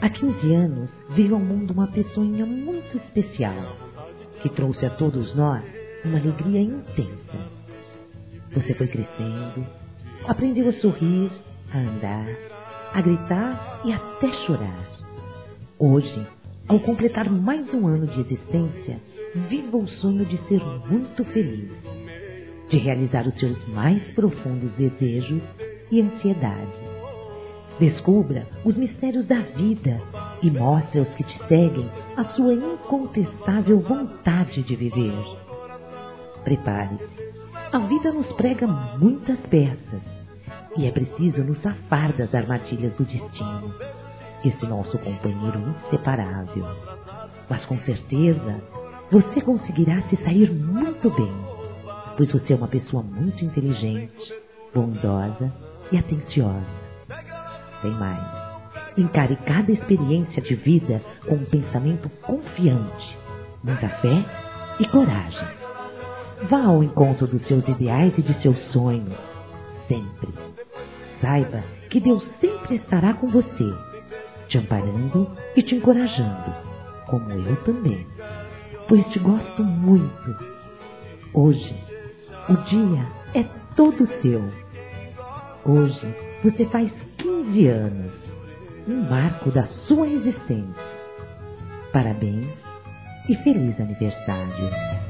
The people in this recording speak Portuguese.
Há 15 anos veio ao mundo uma pessoinha muito especial, que trouxe a todos nós uma alegria intensa. Você foi crescendo, aprendeu a sorrir, a andar, a gritar e até chorar. Hoje, ao completar mais um ano de existência, viva o sonho de ser muito feliz, de realizar os seus mais profundos desejos e ansiedades. Descubra os mistérios da vida e mostre aos que te seguem a sua incontestável vontade de viver. Prepare-se. A vida nos prega muitas peças e é preciso nos safar das armadilhas do destino, esse nosso companheiro inseparável. Mas com certeza você conseguirá se sair muito bem, pois você é uma pessoa muito inteligente, bondosa e atenciosa. Tem mais. Encare cada experiência de vida com um pensamento confiante, muita fé e coragem. Vá ao encontro dos seus ideais e de seus sonhos, sempre. Saiba que Deus sempre estará com você, te amparando e te encorajando, como eu também, pois te gosto muito. Hoje, o dia é todo seu. Hoje, você faz 15 anos, um marco da sua existência. Parabéns e feliz aniversário.